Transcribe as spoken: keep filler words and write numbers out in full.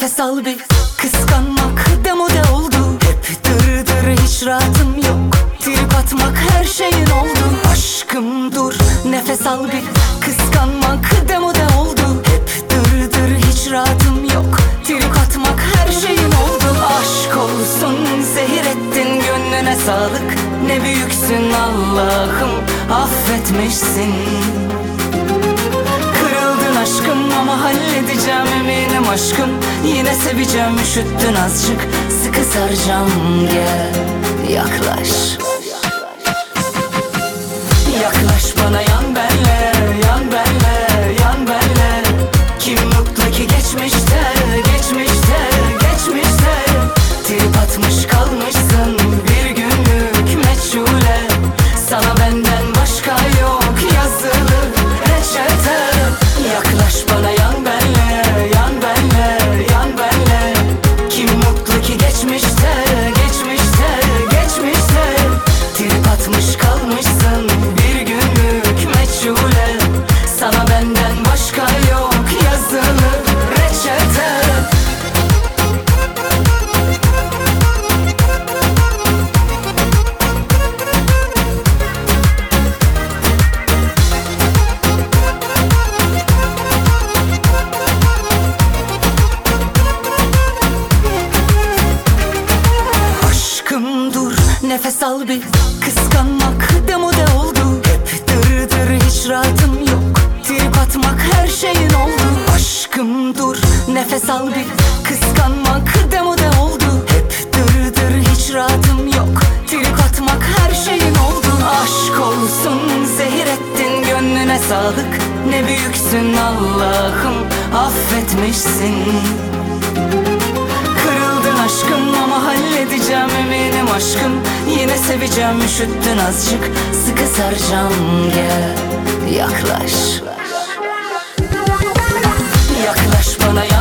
nefes al bir. Kıskanmak demode oldu. Hep dır dır hiç rahatım yok. Trip atmak her şeyin oldu. Aşkım dur nefes al bir. Kıskanmak demode oldu. Hep dır dır hiç rahatım yok. Trip atmak her şeyin oldu. Aşk olsun zehir ettin gönlüne sağlık. Ne büyüksün Allah'ım affetmişsin. Kırıldın aşkım ama halledeceğim eminim aşkım. Yine seveceğim üşüttün azıcık. Sıkı saracağım gel yaklaş. Yaklaş bana yan benle, yan benle, yan benle. Kim mutlu ki geçmişte, geçmişte, geçmişte. Trip atmış kalmışsın bir günlük meçhule. Sana benden başka yok yazılı reçete. Yaklaş bana yan benle, yan benle, yan benle. Kim mutlu ki geçmişte, geçmişte, geçmişte. Trip atmış kalmışsın bir günlük meçhule. Sana benden başka yok yazılı reçete. Aşkım dur nefes al bir. Kıskanmak demode oldu. Hep dır dır hiç rahatım yok. Trip atmak her şeyin oldu. Aşkım dur nefes al bir. Kıskanmak demode oldu. Hep dır dır hiç rahatım yok. Trip atmak her şeyin oldu. Aşk olsun zehir ettin gönlüne sağlık. Ne büyüksün Allah'ım affetmişsin. Kırıldın aşkım ama halledeceğim eminim aşkım. Yine seveceğim üşüttün azıcık. Sıkı saracağım gel yaklaş. Yaklaş bana yan